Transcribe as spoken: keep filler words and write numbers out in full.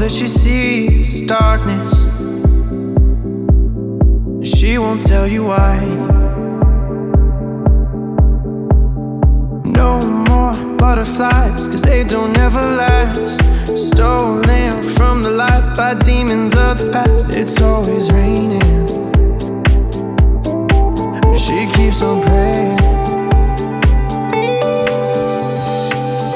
that she sees is darkness. She won't tell you why. No more butterflies, cause they don't ever last. Stolen from the light by demons of the past. It's always raining